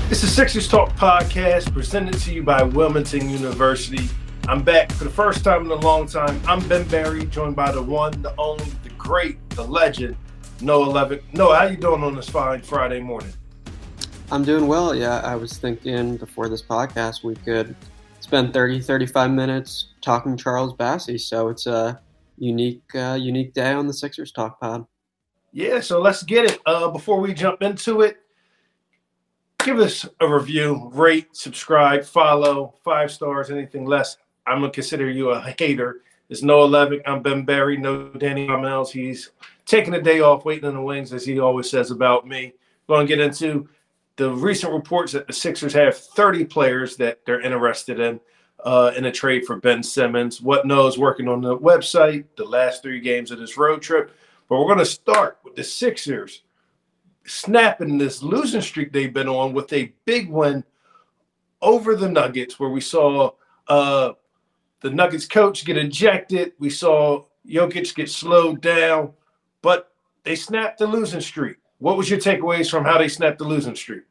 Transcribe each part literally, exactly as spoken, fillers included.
It's the Sixers Talk podcast presented to you by Wilmington University. I'm back for the first time in a long time. I'm Ben Barry, joined by the one, the only, the great, the legend, Noah Levitt. Noah, how you doing on this fine Friday morning? I'm doing well. Yeah, I was thinking before this podcast we could spend thirty, thirty-five minutes talking Charles Bassey. So it's a unique, uh, unique day on the Sixers Talk pod. Yeah, so let's get it. Uh, before we jump into it, give us a review, rate, subscribe, follow, five stars, anything less. I'm going to consider you a hater. It's Noah Levitt. I'm Ben Barry. No Danny Hamels. He's taking a day off, waiting in the wings, as he always says about me. We're going to get into the recent reports that the Sixers have thirty players that they're interested in uh, in a trade for Ben Simmons. What Noah's working on the website, the last three games of this road trip. But we're going to start with the Sixers snapping this losing streak they've been on with a big win over the Nuggets, where we saw uh, the Nuggets coach get ejected. We saw Jokic get slowed down, but they snapped the losing streak. What was your takeaways from how they snapped the losing streak?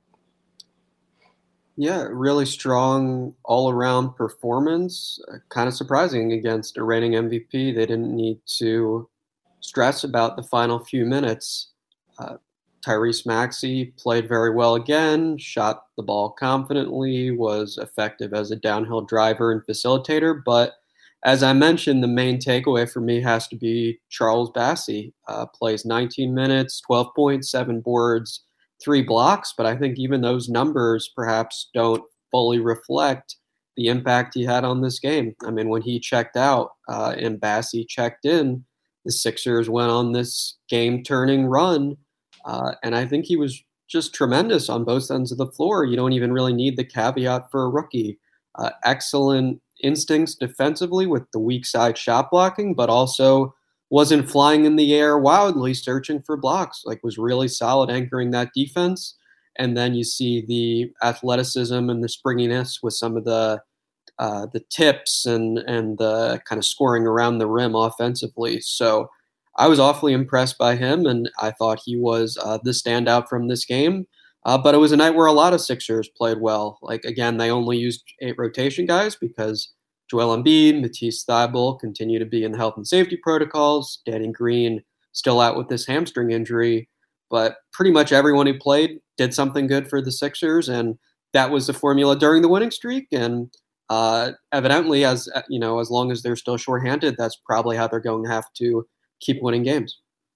Yeah, really strong all-around performance. Uh, kind of surprising against a reigning M V P. They didn't need to stress about the final few minutes. Uh, Tyrese Maxey played very well again, shot the ball confidently, was effective as a downhill driver and facilitator. But as I mentioned, the main takeaway for me has to be Charles Bassey. Uh, plays nineteen minutes, twelve points, seven boards, three blocks. But I think even those numbers perhaps don't fully reflect the impact he had on this game. I mean, when he checked out uh, and Bassey checked in, the Sixers went on this game-turning run. Uh, and I think he was just tremendous on both ends of the floor. You don't even really need the caveat for a rookie. Uh, excellent instincts defensively with the weak side shot blocking, but also wasn't flying in the air wildly searching for blocks, like was really solid anchoring that defense. And then you see the athleticism and the springiness with some of the uh, the tips and, and the kind of scoring around the rim offensively. So I was awfully impressed by him, and I thought he was uh, the standout from this game. Uh, but it was a night where a lot of Sixers played well. Like, again, they only used eight rotation guys because Joel Embiid, Matisse Thybulle continue to be in the health and safety protocols. Danny Green still out with this hamstring injury. But pretty much everyone who played did something good for the Sixers, and that was the formula during the winning streak. And uh, evidently, as you know, as long as they're still shorthanded, that's probably how they're going to have to keep winning games.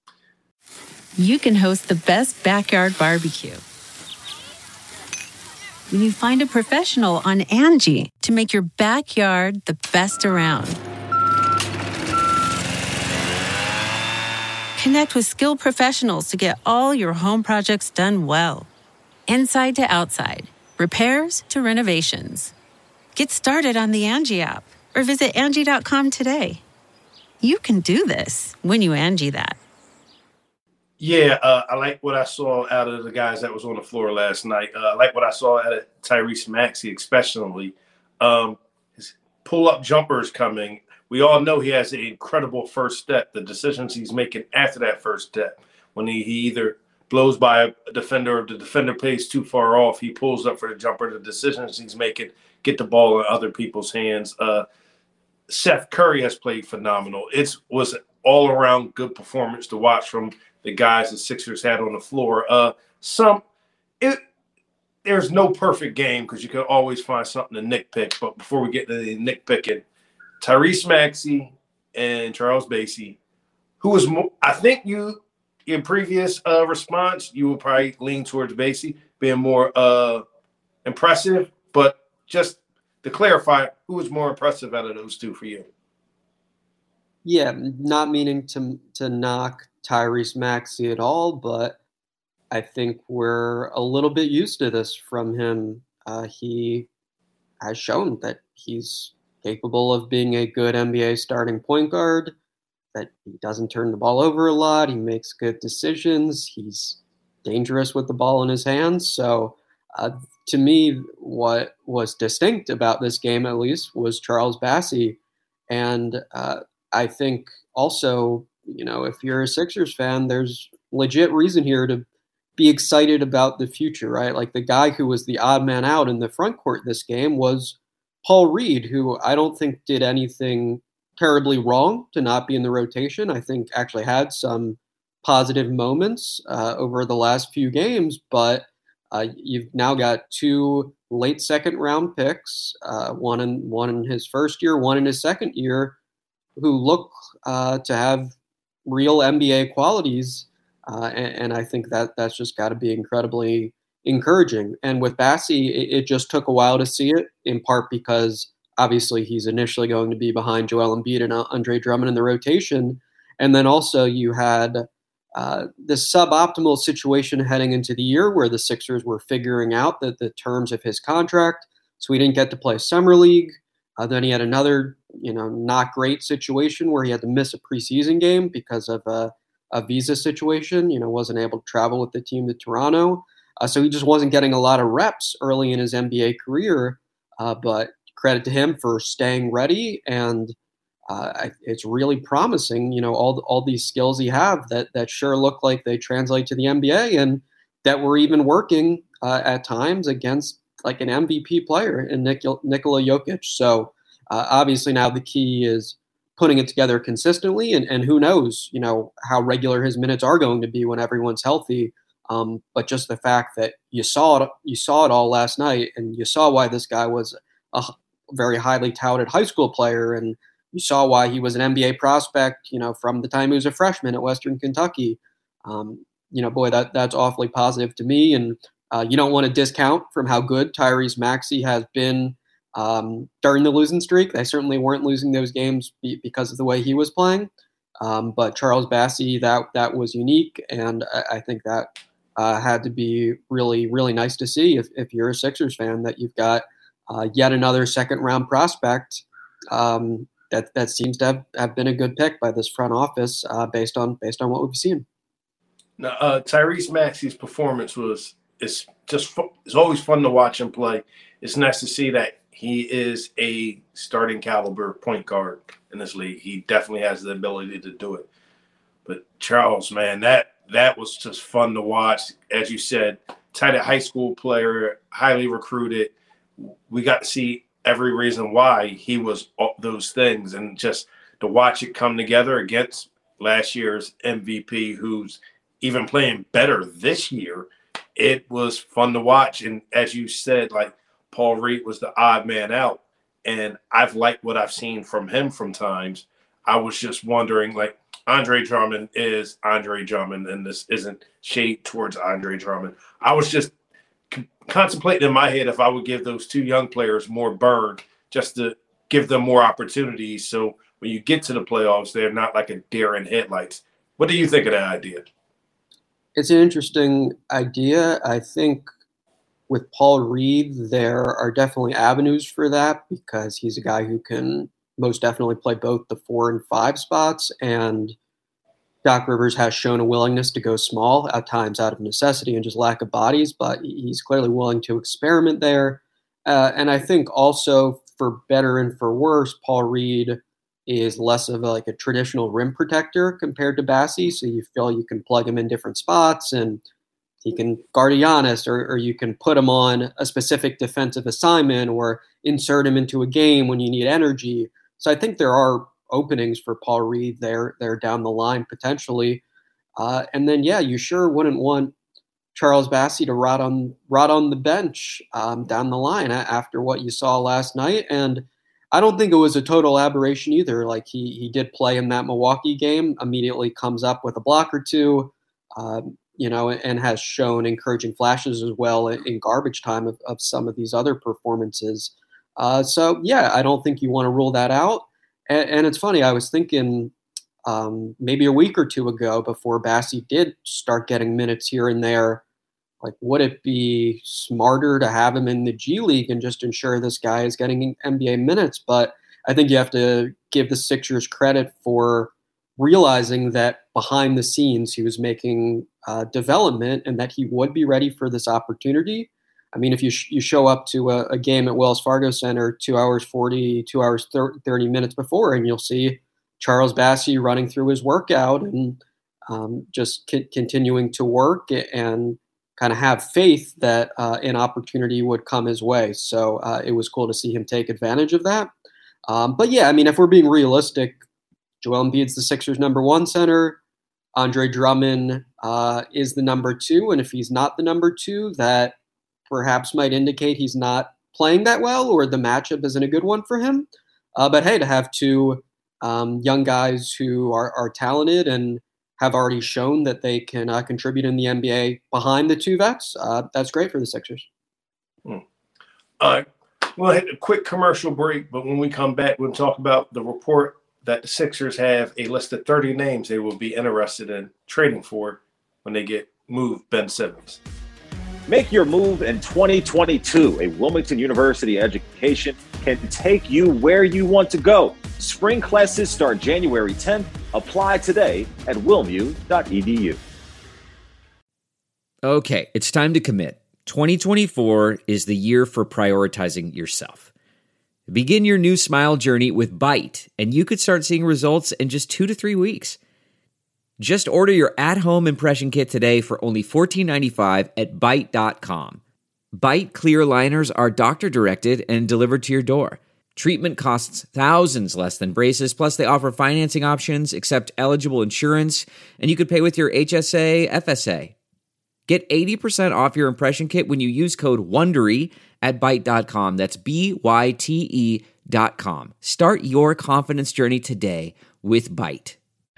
You can host the best backyard barbecue when you find a professional on Angie to make your backyard the best around. Connect with skilled professionals to get all your home projects done well. Inside to outside, repairs to renovations. Get started on the Angie app or visit Angie dot com today. You can do this when you Angie that. Yeah, uh, I like what I saw out of the guys that was on the floor last night. Uh, I like what I saw out of Tyrese Maxey, especially. Um, his pull-up jumpers coming. We all know he has an incredible first step. The decisions he's making after that first step, when he, he either blows by a defender or the defender plays too far off, he pulls up for the jumper. The decisions he's making get the ball in other people's hands. Uh, Seth Curry has played phenomenal. It was all-around good performance to watch from the guys the Sixers had on the floor. Uh, some it there's no perfect game because you can always find something to nitpick. But before we get to the nitpicking, Tyrese Maxey and Charles Bassey, who was more, I think you in previous uh, response you would probably lean towards Bassey being more uh, impressive, but just to clarify, who was more impressive out of those two for you? Yeah, not meaning to to knock Tyrese Maxey at all, but I think we're a little bit used to this from him. Uh, he has shown that he's capable of being a good N B A starting point guard, that he doesn't turn the ball over a lot. He makes good decisions. He's dangerous with the ball in his hands. So uh, to me, what was distinct about this game, at least, was Charles Bassey. And uh, I think also, you know, if you're a Sixers fan, there's legit reason here to be excited about the future, right? Like the guy who was the odd man out in the front court this game was Paul Reed, who I don't think did anything terribly wrong to not be in the rotation. I think actually had some positive moments uh, over the last few games, but uh, you've now got two late second round picks, uh, one in one in his first year, one in his second year, who look uh, to have real N B A qualities, uh, and, and I think that that's just got to be incredibly encouraging. And with Bassey, it, it just took a while to see it, in part because obviously he's initially going to be behind Joel Embiid and Andre Drummond in the rotation, and then also you had uh, this suboptimal situation heading into the year where the Sixers were figuring out that the terms of his contract, so he didn't get to play Summer League. Uh, then he had another, you know, not great situation where he had to miss a preseason game because of a, a visa situation. You know, wasn't able to travel with the team to Toronto, uh, so he just wasn't getting a lot of reps early in his N B A career. Uh, but credit to him for staying ready, and uh, it's really promising. You know, all all these skills he have that that sure look like they translate to the N B A, and that were even working uh, at times against like an M V P player in Nik- Nikola Jokic. So uh, obviously now the key is putting it together consistently, and, and who knows, you know, how regular his minutes are going to be when everyone's healthy. Um, but just the fact that you saw it, you saw it all last night, and you saw why this guy was a very highly touted high school player, and you saw why he was an N B A prospect, you know, from the time he was a freshman at Western Kentucky. Um, you know, boy, that that's awfully positive to me. And Uh, you don't want to discount from how good Tyrese Maxey has been um, during the losing streak. They certainly weren't losing those games be- because of the way he was playing. Um, but Charles Bassey, that that was unique, and I, I think that uh, had to be really, really nice to see if, if you're a Sixers fan, that you've got uh, yet another second-round prospect um, that that seems to have, have been a good pick by this front office uh, based on based on what we've seen. Now, uh, Tyrese Maxey's performance was It's just it's always fun to watch him play. It's nice to see that he is a starting caliber point guard in this league. He definitely has the ability to do it. But Charles, man, that that was just fun to watch. As you said, tight high school player, highly recruited. We got to see every reason why he was all those things, and just to watch it come together against last year's M V P, who's even playing better this year. It was fun to watch. And as you said, like Paul Reed was the odd man out. And I've liked what I've seen from him from times. I was just wondering, like, Andre Drummond is Andre Drummond, and this isn't shade towards Andre Drummond. I was just c- contemplating in my head if I would give those two young players more burn just to give them more opportunities. So when you get to the playoffs, they're not like a deer in headlights. What do you think of that idea? It's an interesting idea. I think with Paul Reed, there are definitely avenues for that because he's a guy who can most definitely play both the four and five spots. And Doc Rivers has shown a willingness to go small at times out of necessity and just lack of bodies, but he's clearly willing to experiment there. Uh, and I think also for better and for worse, Paul Reed is less of a, like a traditional rim protector compared to Bassey. So you feel you can plug him in different spots and he can guard a Giannis, or, or you can put him on a specific defensive assignment or insert him into a game when you need energy. So I think there are openings for Paul Reed there, there down the line potentially. Uh, and then, yeah, you sure wouldn't want Charles Bassey to rot on, rot on the bench um, down the line after what you saw last night. And I don't think it was a total aberration either. Like he he did play in that Milwaukee game, immediately comes up with a block or two, um, you know, and has shown encouraging flashes as well in, in garbage time of, of some of these other performances. Uh, so, yeah, I don't think you want to rule that out. And, and it's funny, I was thinking um, maybe a week or two ago before Bassey did start getting minutes here and there, like, would it be smarter to have him in the G League and just ensure this guy is getting N B A minutes? But I think you have to give the Sixers credit for realizing that behind the scenes he was making uh, development and that he would be ready for this opportunity. I mean, if you sh- you show up to a, a game at Wells Fargo Center two hours forty, two hours thirty minutes before, and you'll see Charles Bassey running through his workout and um, just c- continuing to work and kind of have faith that uh, an opportunity would come his way. So uh, it was cool to see him take advantage of that. Um, but yeah, I mean, if we're being realistic, Joel Embiid's the Sixers' number one center. Andre Drummond uh, is the number two. And if he's not the number two, that perhaps might indicate he's not playing that well or the matchup isn't a good one for him. Uh, but hey, to have two um, young guys who are, are talented and have already shown that they can uh, contribute in the N B A behind the two vets, uh, that's great for the Sixers. Hmm. Uh, we'll hit a quick commercial break, but when we come back, we'll talk about the report that the Sixers have a list of thirty names they will be interested in trading for when they get moved Ben Simmons. Make your move in twenty twenty-two. A Wilmington University education can take you where you want to go. Spring classes start January tenth. Apply today at wilmu dot e d u. Okay, it's time to commit. twenty twenty-four is the year for prioritizing yourself. Begin your new smile journey with Byte, and you could start seeing results in just two to three weeks. Just order your at-home impression kit today for only fourteen ninety-five at byte dot com. Byte clear liners are doctor-directed and delivered to your door. Treatment costs thousands less than braces, plus they offer financing options, accept eligible insurance, and you could pay with your H S A, F S A. Get eighty percent off your impression kit when you use code WONDERY at byte dot com. That's B Y T E dot com. Start your confidence journey today with Byte.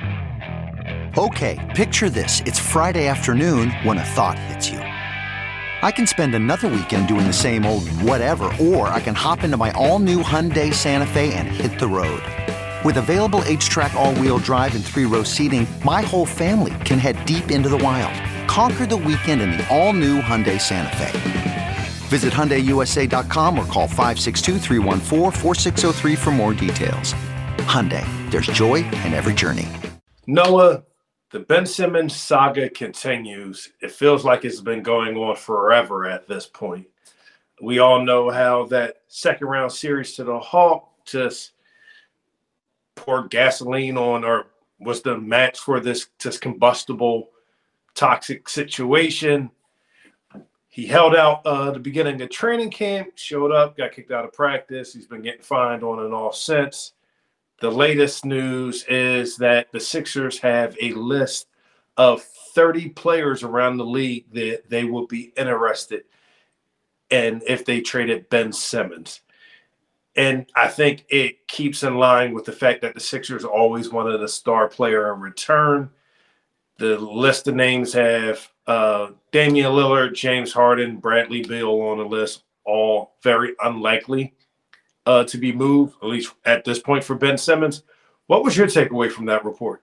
Okay, picture this. It's Friday afternoon when a thought hits you. I can spend another weekend doing the same old whatever, or I can hop into my all-new Hyundai Santa Fe and hit the road. With available H-Track all-wheel drive and three-row seating, my whole family can head deep into the wild. Conquer the weekend in the all-new Hyundai Santa Fe. Visit Hyundai U S A dot com or call five six two, three one four, four six zero three for more details. Hyundai, there's joy in every journey. Noah, the Ben Simmons saga continues. It feels like it's been going on forever at this point. We all know how that second round series to the Hawks just poured gasoline on, or was the match for this just combustible, toxic situation. He held out uh, the beginning of training camp, showed up, got kicked out of practice. He's been getting fined on and off since. The latest news is that the Sixers have a list of thirty players around the league that they will be interested in if they traded Ben Simmons. And I think it keeps in line with the fact that the Sixers always wanted a star player in return. The list of names have uh, Damian Lillard, James Harden, Bradley Beal on the list, all very unlikely uh, to be moved, at least at this point for Ben Simmons. What was your takeaway from that report?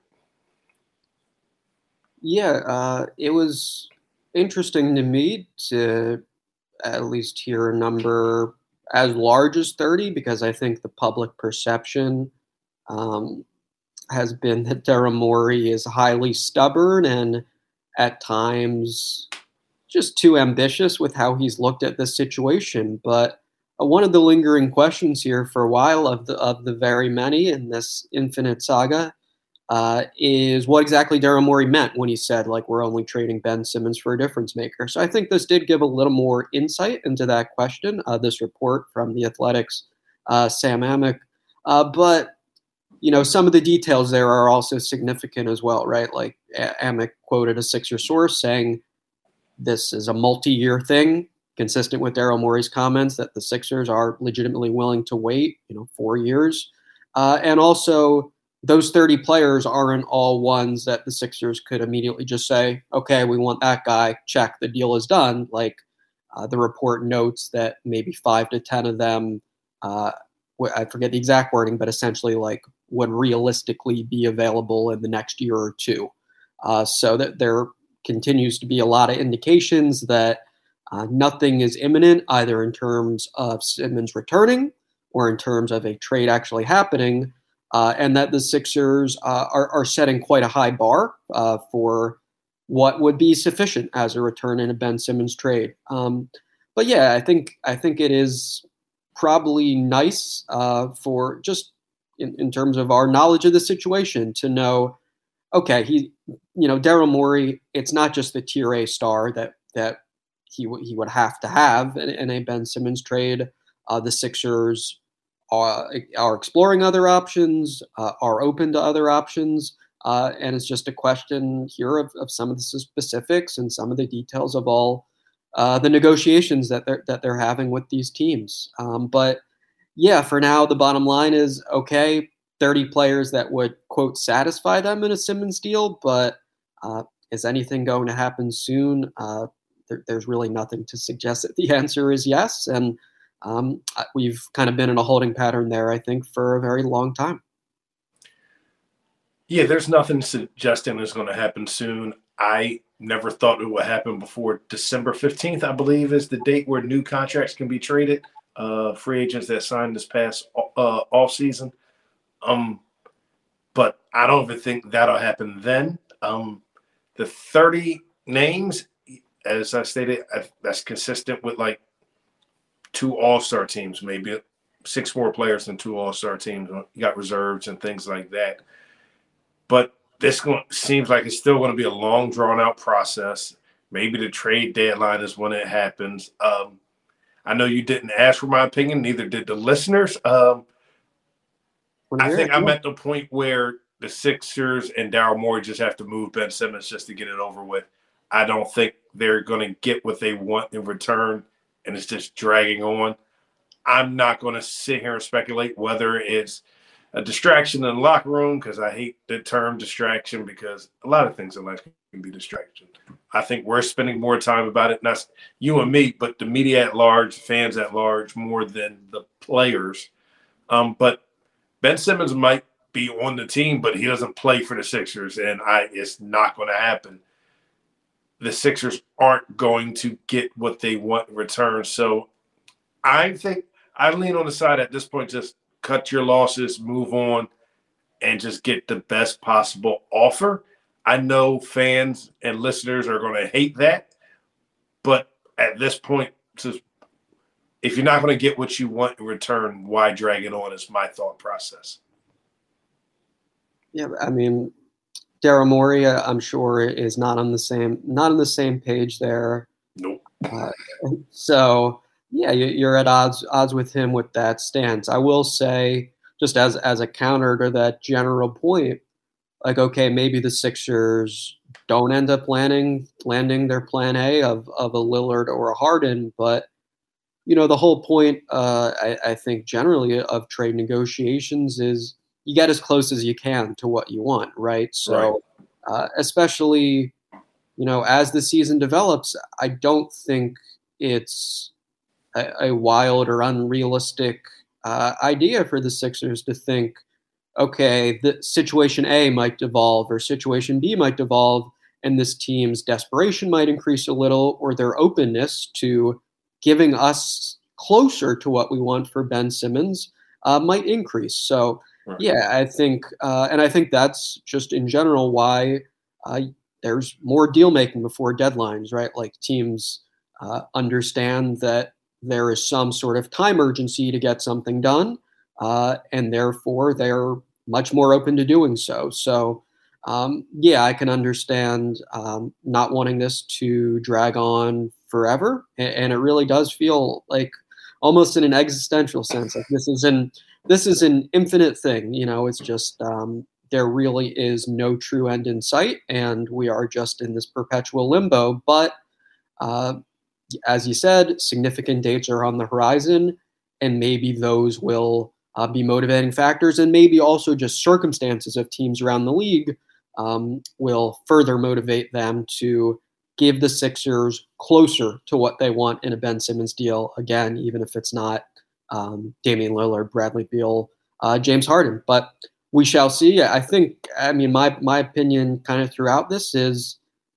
Yeah, uh, it was interesting to me to at least hear a number as large as thirty, because I think the public perception um, has been that Daryl Morey is highly stubborn and at times just too ambitious with how he's looked at this situation. But uh, one of the lingering questions here for a while of the of the very many in this infinite saga uh, is what exactly Daryl Morey meant when he said, like, we're only trading Ben Simmons for a difference maker. So I think this did give a little more insight into that question, uh, this report from The Athletic's uh, Sam Amick. Uh, but you know, some of the details there are also significant as well, right? Like Amick quoted a Sixer source saying this is a multi-year thing, consistent with Daryl Morey's comments that the Sixers are legitimately willing to wait, you know, four years. Uh, and also those thirty players aren't all ones that the Sixers could immediately just say, okay, we want that guy, check, the deal is done. Like uh, the report notes that maybe five to ten of them, uh, I forget the exact wording, but essentially like would realistically be available in the next year or two. Uh, so that there continues to be a lot of indications that uh, nothing is imminent, either in terms of Simmons returning or in terms of a trade actually happening, uh, and that the Sixers uh, are, are setting quite a high bar uh, for what would be sufficient as a return in a Ben Simmons trade. Um, but yeah, I think I think it is probably nice uh, for just in, in terms of our knowledge of the situation to know, okay, he, you know, Daryl Morey, it's not just the tier A star that that he w- he would have to have in, in a Ben Simmons trade. Uh, the Sixers are are exploring other options, uh, are open to other options, uh, and it's just a question here of, of some of the specifics and some of the details of all uh, the negotiations that they're that they're having with these teams. Um, but yeah, for now, the bottom line is okay. thirty players that would, quote, satisfy them in a Simmons deal, but uh, is anything going to happen soon? Uh, there, there's really nothing to suggest that the answer is yes, and um, we've kind of been in a holding pattern there, I think, for a very long time. Yeah, there's nothing suggesting it's going to happen soon. I never thought it would happen before December fifteenth, I believe, is the date where new contracts can be traded. Uh, free agents that signed this past uh, off season. Um, but I don't even think that'll happen then. Um, the thirty names, as I stated, I, that's consistent with like two all-star teams, maybe six more players than two all-star teams. You got reserves and things like that. But this going, seems like it's still going to be a long, drawn-out process. Maybe the trade deadline is when it happens. Um, I know you didn't ask for my opinion, neither did the listeners. Um, I think I'm at the point where the Sixers and Daryl Morey just have to move Ben Simmons just to get it over with. I don't think they're going to get what they want in return, and it's just dragging on. I'm not going to sit here and speculate whether it's a distraction in the locker room, because I hate the term distraction, because a lot of things in life can be distraction. I think we're spending more time about it, not you and me, but the media at large, fans at large, more than the players. Um, but Ben Simmons might be on the team, but he doesn't play for the Sixers, and I it's not going to happen. The Sixers aren't going to get what they want in return. So I think I lean on the side at this point, just cut your losses, move on, and just get the best possible offer. I know fans and listeners are going to hate that, but at this point, just if you're not going to get what you want in return, why drag it on is my thought process. Yeah, I mean, Daryl Morey, I'm sure, is not on the same not on the same page there. Nope. Uh, so yeah, you're at odds odds with him with that stance. I will say, just as as a counter to that general point, like, okay, maybe the Sixers don't end up landing landing their plan A of of a Lillard or a Harden, but you know, the whole point, uh, I, I think, generally of trade negotiations is you get as close as you can to what you want, right? So, right. Uh, especially, you know, as the season develops, I don't think it's a, a wild or unrealistic uh, idea for the Sixers to think, okay, the situation A might devolve or situation B might devolve, and this team's desperation might increase a little, or their openness to giving us closer to what we want for Ben Simmons uh, might increase. So, right. yeah, I think, uh, and I think that's just in general why uh, there's more deal making before deadlines, right? Like teams uh, understand that there is some sort of time urgency to get something done, uh, and therefore they're much more open to doing so. So, um, yeah, I can understand um, not wanting this to drag on forever, and, and it really does feel like almost in an existential sense, like this is an this is an infinite thing. You know, it's just um, there really is no true end in sight, and we are just in this perpetual limbo. But uh, as you said, significant dates are on the horizon, and maybe those will uh, be motivating factors, and maybe also just circumstances of teams around the league um, will further motivate them to give the Sixers closer to what they want in a Ben Simmons deal, again, even if it's not um, Damian Lillard, Bradley Beal, uh, James Harden. But we shall see. I think, I mean, my my opinion kind of throughout this is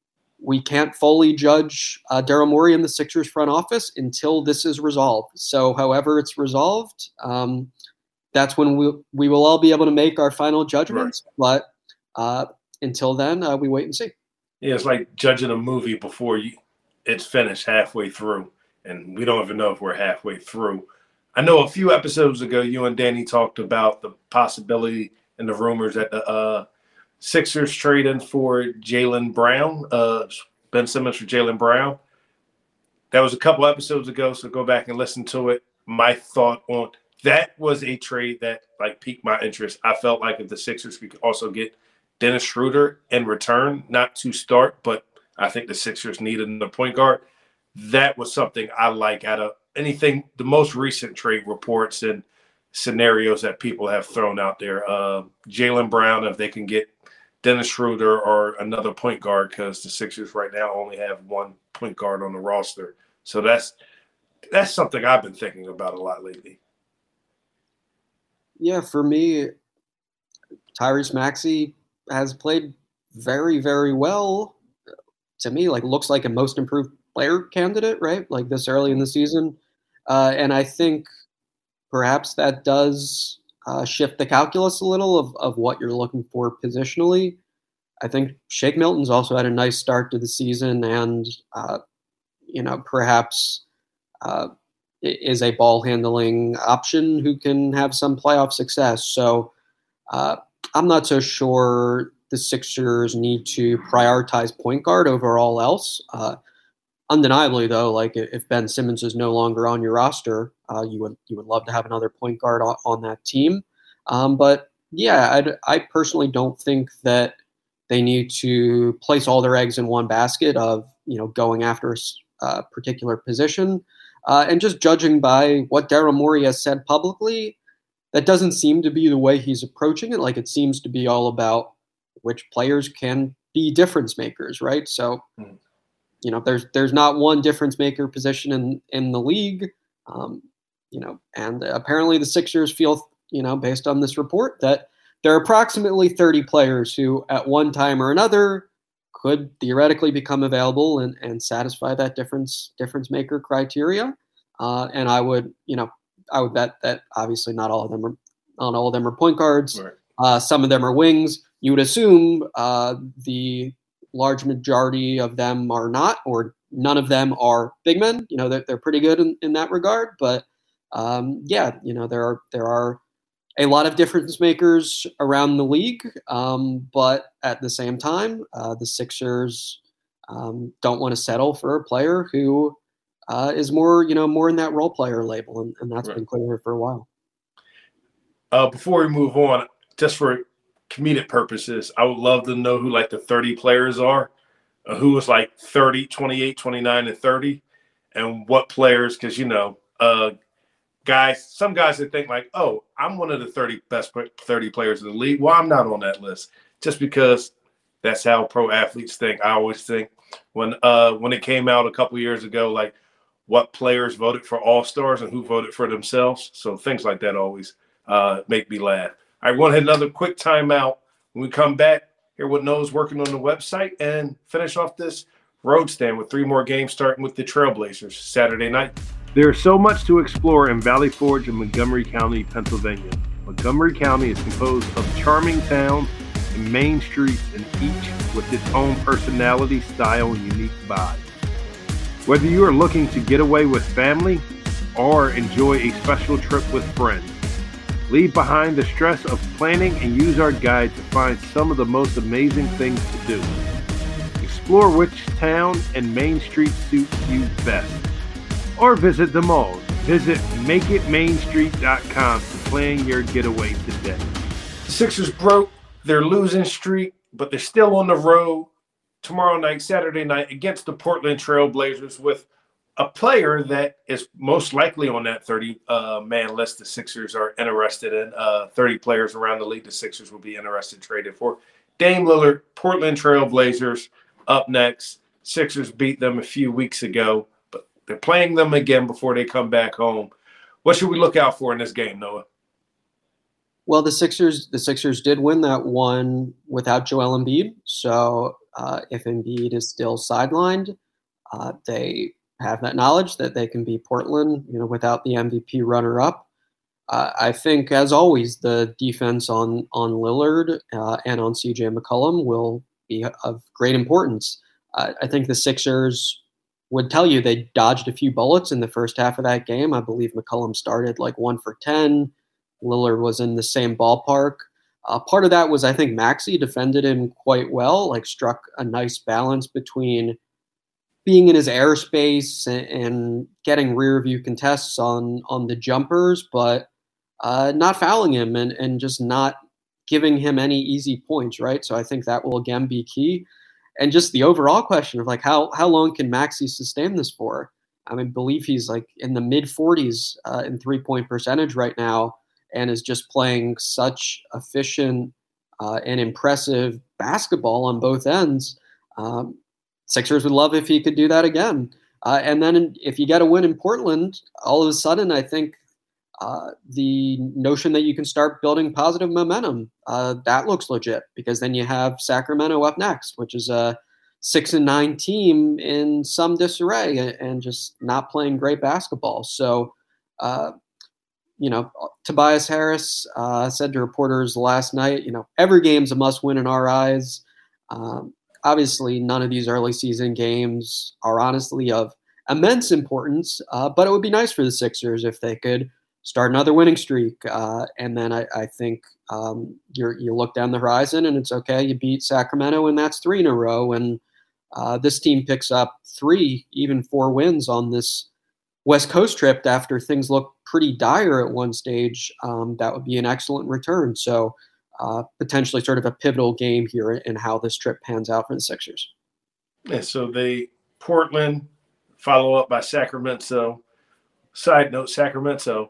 we can't fully judge uh, Daryl Morey in the Sixers front office until this is resolved. So however it's resolved, um, that's when we, we will all be able to make our final judgments. Right. But uh, until then, uh, we wait and see. Yeah, it's like judging a movie before you, it's finished halfway through, and we don't even know if we're halfway through. I know a few episodes ago, you and Danny talked about the possibility and the rumors that the uh, Sixers trading for Jaylen Brown, uh, Ben Simmons for Jaylen Brown. that was a couple episodes ago, so go back and listen to it. My thought on that was a trade that like piqued my interest. I felt like if the Sixers could also get Dennis Schroeder in return, not to start, but I think the Sixers needed another point guard. That was something I like out of anything, the most recent trade reports and scenarios that people have thrown out there. Uh, Jaylen Brown, if they can get Dennis Schroeder or another point guard, because the Sixers right now only have one point guard on the roster. So that's that's something I've been thinking about a lot lately. Yeah, for me, Tyrese Maxey has played very, very well. To me, like looks like a most improved player candidate, right? Like this early in the season. Uh, and I think perhaps that does uh, shift the calculus a little of, of what you're looking for positionally. I think Shake Milton's also had a nice start to the season and, uh, you know, perhaps uh, is a ball handling option who can have some playoff success. So uh, I'm not so sure the Sixers need to prioritize point guard over all else. Uh, undeniably, though, like if Ben Simmons is no longer on your roster, uh, you would you would love to have another point guard on, on that team. Um, but yeah, I'd, I personally don't think that they need to place all their eggs in one basket of you know going after a uh, particular position. Uh, and just judging by what Daryl Morey has said publicly, that doesn't seem to be the way he's approaching it. Like it seems to be all about which players can be difference makers, right? So, mm. you know, there's there's not one difference maker position in, in the league, um, you know, and apparently the Sixers feel, you know, based on this report, that there are approximately thirty players who at one time or another could theoretically become available and, and satisfy that difference difference maker criteria. Uh, and I would, you know, I would bet that obviously not all of them are not all of them are point guards. Right. Uh, some of them are wings. You would assume uh, the large majority of them are not, or none of them are big men. You know, they're, they're pretty good in, in that regard. But um, yeah, you know, there are there are a lot of difference makers around the league. Um, but at the same time, uh, the Sixers um, don't want to settle for a player who uh, is more, you know, more in that role player label. And, and that's right. been clear for a while. Uh, before we move on, just for comedic purposes, I would love to know who like the thirty players are, uh, who was like thirty, twenty-eight, twenty-nine, and thirty, and what players, because, you know, uh, guys, some guys that think like, oh, I'm one of the thirty best thirty players in the league. Well, I'm not on that list just because that's how pro athletes think. I always think when uh, when it came out a couple years ago, like what players voted for All-Stars and who voted for themselves. So things like that always uh, make me laugh. I want to hit another quick timeout. When we come back, hear what Noah's working on the website and finish off this road stand with three more games starting with the Trailblazers Saturday night. There's so much to explore in Valley Forge in Montgomery County, Pennsylvania. Montgomery County is composed of charming towns and main streets, and each with its own personality, style, and unique vibe. Whether you are looking to get away with family or enjoy a special trip with friends, leave behind the stress of planning and use our guide to find some of the most amazing things to do. Explore which town and main street suits you best. Or visit them all. Visit make it main street dot com to plan your getaway today. Sixers broke their losing streak, but they're still on the road tomorrow night, Saturday night, against the Portland Trailblazers with a player that is most likely on that thirty-man uh, list the Sixers are interested in. Uh, thirty players around the league the Sixers will be interested in trading for. Dame Lillard, Portland Trailblazers up next. Sixers beat them a few weeks ago, but they're playing them again before they come back home. What should we look out for in this game, Noah? Well, the Sixers the Sixers did win that one without Joel Embiid. So uh, if Embiid is still sidelined, uh, they have that knowledge that they can beat Portland, you know, without the M V P runner-up. Uh, I think, as always, the defense on on Lillard uh, and on C J McCollum will be of great importance. Uh, I think the Sixers would tell you they dodged a few bullets in the first half of that game. I believe McCollum started like one for ten. Lillard was in the same ballpark. Uh, part of that was, I think, Maxey defended him quite well, like struck a nice balance between being in his airspace and, and getting rear view contests on on the jumpers, but uh, not fouling him and, and just not giving him any easy points, right? So I think that will again be key. And just the overall question of like how how long can Maxey sustain this for? I mean, believe he's like in the mid forties uh, in three point percentage right now, and is just playing such efficient uh, and impressive basketball on both ends. Um, Sixers would love if he could do that again. Uh, and then if you get a win in Portland, all of a sudden, I think uh, the notion that you can start building positive momentum, uh, that looks legit, because then you have Sacramento up next, which is a six and nine team in some disarray and, and just not playing great basketball. So, uh, you know, Tobias Harris uh, said to reporters last night, you know, every game's a must win in our eyes. Um, Obviously, none of these early season games are honestly of immense importance, uh, but it would be nice for the Sixers if they could start another winning streak. Uh, and then I, I think um, you you look down the horizon and it's okay. You beat Sacramento and that's three in a row. And uh, this team picks up three, even four wins on this West Coast trip after things look pretty dire at one stage. Um, that would be an excellent return. So, Uh, potentially sort of a pivotal game here in how this trip pans out for the Sixers. Yeah, so they Portland, follow up by Sacramento. Side note, Sacramento,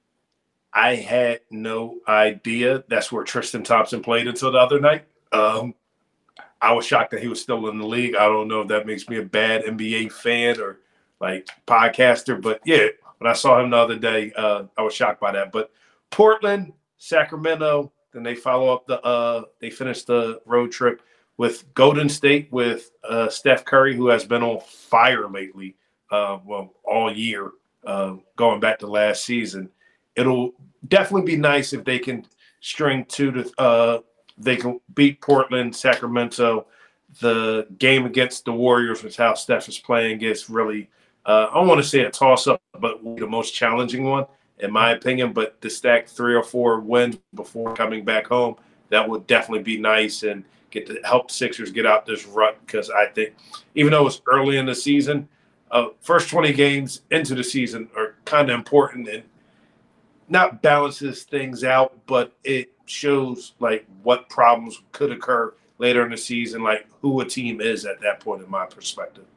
I had no idea that's where Tristan Thompson played until the other night. Um, I was shocked that he was still in the league. I don't know if that makes me a bad N B A fan or like podcaster, but yeah, when I saw him the other day, uh, I was shocked by that. But Portland, Sacramento, then they follow up the uh, – they finish the road trip with Golden State with uh, Steph Curry, who has been on fire lately, uh, well, all year, uh, going back to last season. It'll definitely be nice if they can string two to uh, – they can beat Portland, Sacramento. The game against the Warriors, which is how Steph is playing, gets really uh, – I don't want to say a toss-up, but the most challenging one, in my opinion. But to stack three or four wins before coming back home, that would definitely be nice and get to help the Sixers get out this rut, because I think even though it's early in the season, uh, first twenty games into the season are kind of important and not balances things out, but it shows like what problems could occur later in the season, like who a team is at that point in my perspective.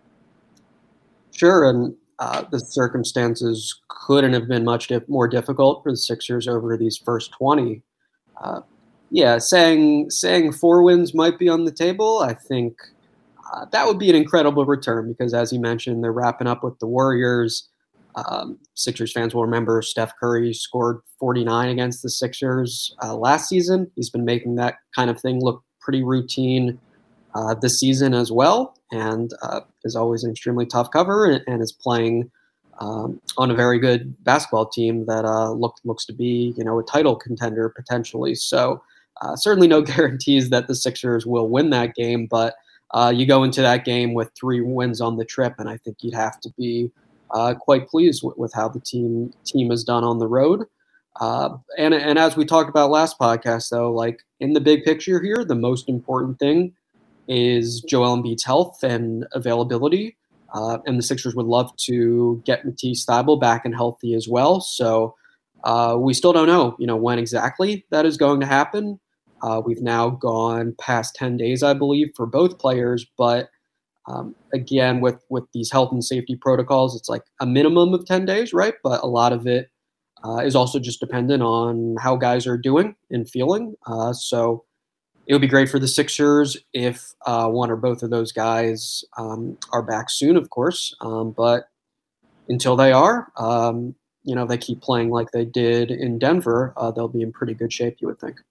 Sure, and Uh, the circumstances couldn't have been much dif- more difficult for the Sixers over these first twenty. Uh, yeah, saying saying four wins might be on the table, I think uh, that would be an incredible return, because, as you mentioned, they're wrapping up with the Warriors. Um, Sixers fans will remember Steph Curry scored forty-nine against the Sixers uh, last season. He's been making that kind of thing look pretty routine uh, this season as well, and uh, is always an extremely tough cover, and, and is playing um, on a very good basketball team that uh, look, looks to be, you know, a title contender potentially. So uh, certainly no guarantees that the Sixers will win that game, but uh, you go into that game with three wins on the trip, and I think you'd have to be uh, quite pleased with, with how the team team has done on the road. Uh, and and as we talked about last podcast, though, like in the big picture here, the most important thing is Joel Embiid's health and availability. Uh, and the Sixers would love to get Matisse Thybulle back and healthy as well. So uh, we still don't know, you know, when exactly that is going to happen. Uh, we've now gone past ten days, I believe, for both players. But um, again, with, with these health and safety protocols, it's like a minimum of ten days, right? But a lot of it uh, is also just dependent on how guys are doing and feeling. Uh, so it would be great for the Sixers if uh, one or both of those guys um, are back soon, of course. Um, but until they are, um, you know, they keep playing like they did in Denver, uh, they'll be in pretty good shape, you would think.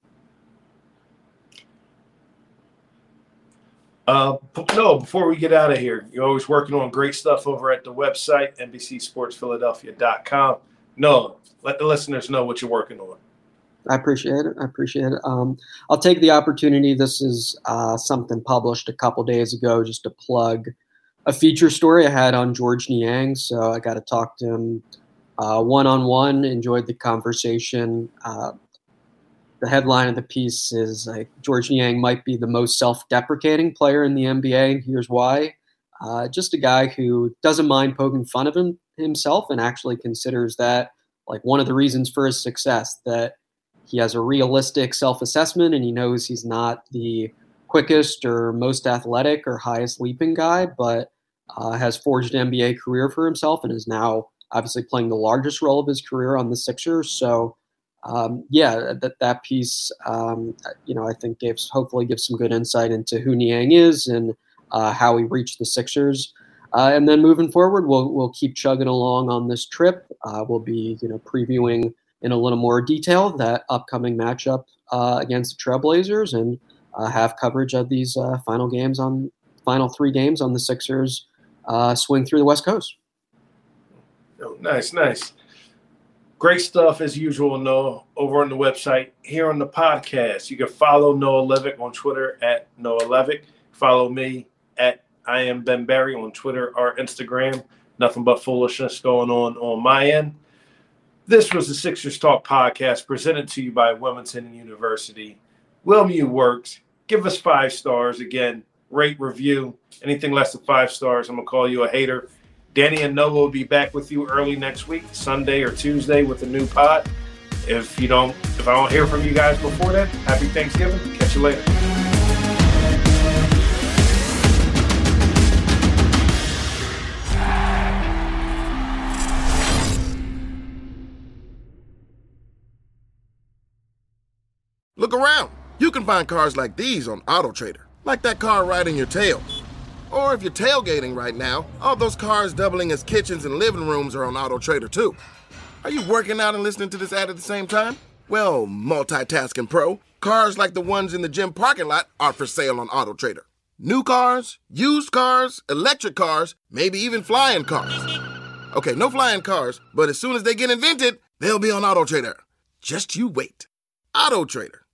Uh, no, before we get out of here, you're always working on great stuff over at the website, N B C Sports Philadelphia dot com. No, let the listeners know what you're working on. I appreciate it. I appreciate it. Um, I'll take the opportunity. This is uh, something published a couple days ago, just to plug a feature story I had on Georges Niang. So I got to talk to him uh, one-on-one, enjoyed the conversation. Uh, the headline of the piece is like, Georges Niang might be the most self-deprecating player in the N B A. Here's why. Uh, just a guy who doesn't mind poking fun of him, himself and actually considers that like one of the reasons for his success, that he has a realistic self-assessment and he knows he's not the quickest or most athletic or highest leaping guy, but uh, has forged an N B A career for himself and is now obviously playing the largest role of his career on the Sixers. So um, yeah, that, that piece, um, you know, I think gives, hopefully gives some good insight into who Niang is and uh, how he reached the Sixers. Uh, and then moving forward, we'll we'll keep chugging along on this trip. Uh, we'll be you know previewing in a little more detail that upcoming matchup uh, against the Trailblazers, and uh, have coverage of these uh, final games on final three games on the Sixers uh, swing through the West Coast. Oh, nice, nice, great stuff as usual. Noah, over on the website, here on the podcast, you can follow Noah Levick on Twitter at Noah Levick. Follow me at I am Ben Berry on Twitter or Instagram. Nothing but foolishness going on on my end. This was the Sixers Talk podcast presented to you by Wilmington University. WilMU works. Give us five stars. Again, rate, review. Anything less than five stars, I'm going to call you a hater. Danny and Noah will be back with you early next week, Sunday or Tuesday, with a new pod. If you don't, if I don't hear from you guys before then, happy Thanksgiving. Catch you later. Look around. You can find cars like these on AutoTrader, like that car riding your tail. Or if you're tailgating right now, all those cars doubling as kitchens and living rooms are on AutoTrader too. Are you working out and listening to this ad at the same time? Well, multitasking pro, cars like the ones in the gym parking lot are for sale on AutoTrader. New cars, used cars, electric cars, maybe even flying cars. Okay, no flying cars, but as soon as they get invented, they'll be on AutoTrader. Just you wait. AutoTrader.